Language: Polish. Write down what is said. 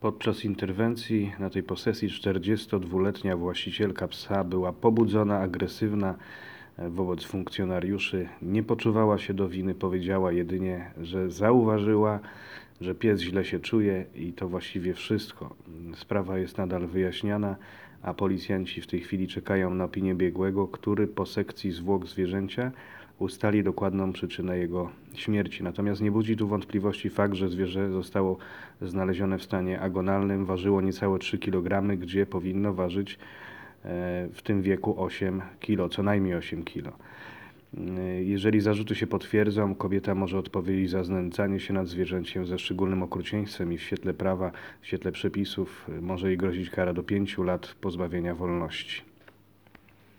Podczas interwencji na tej posesji 42-letnia właścicielka psa była pobudzona, agresywna wobec funkcjonariuszy. Nie poczuwała się do winy, powiedziała jedynie, że zauważyła, że pies źle się czuje i to właściwie wszystko. Sprawa jest nadal wyjaśniana, a policjanci w tej chwili czekają na opinię biegłego, który po sekcji zwłok zwierzęcia ustali dokładną przyczynę jego śmierci. Natomiast nie budzi tu wątpliwości fakt, że zwierzę zostało znalezione w stanie agonalnym, ważyło niecałe 3 kg, gdzie powinno ważyć w tym wieku 8 kg, co najmniej 8 kg. Jeżeli zarzuty się potwierdzą, kobieta może odpowiedzieć za znęcanie się nad zwierzęciem ze szczególnym okrucieństwem i w świetle prawa, w świetle przepisów może jej grozić kara do 5 lat pozbawienia wolności.